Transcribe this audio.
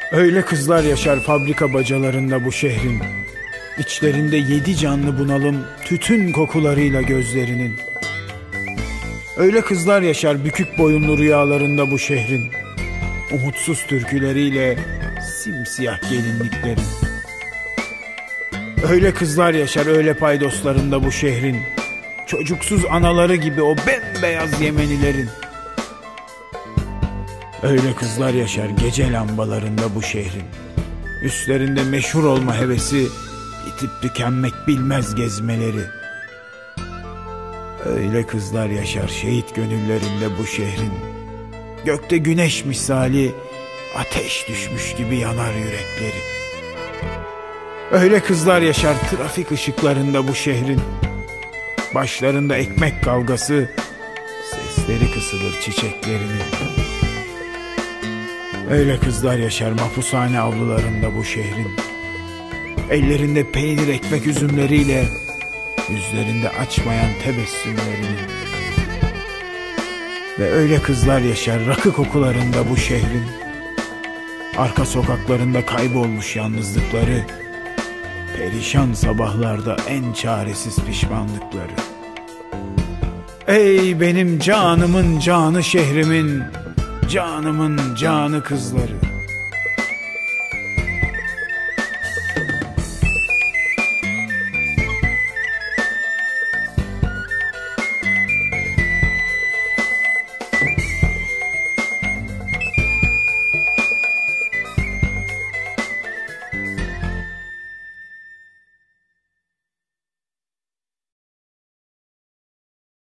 Öyle kızlar yaşar fabrika bacalarında bu şehrin. İçlerinde 7 canlı bunalım, tütün kokularıyla gözlerinin. Öyle kızlar yaşar bükük boyunlu rüyalarında bu şehrin. Umutsuz türküleriyle simsiyah gelinliklerin. Öyle kızlar yaşar öyle paydoslarında bu şehrin. Çocuksuz anaları gibi o bembeyaz Yemenilerin. Öyle kızlar yaşar gece lambalarında bu şehrin. Üstlerinde meşhur olma hevesi, bitip tükenmek bilmez gezmeleri. Öyle kızlar yaşar şehit gönüllerinde bu şehrin. Gökte güneş misali ateş düşmüş gibi yanar yürekleri. Öyle kızlar yaşar trafik ışıklarında bu şehrin. Başlarında ekmek kavgası, sesleri kısılır çiçeklerinin. Öyle kızlar yaşar mahpushane avlularında bu şehrin. Ellerinde peynir ekmek üzümleriyle, yüzlerinde açmayan tebessümlerinin. Ve öyle kızlar yaşar rakı kokularında bu şehrin. Arka sokaklarında kaybolmuş yalnızlıkları, perişan sabahlarda en çaresiz pişmanlıkları. Ey benim canımın canı şehrimin, canımın canı kızları.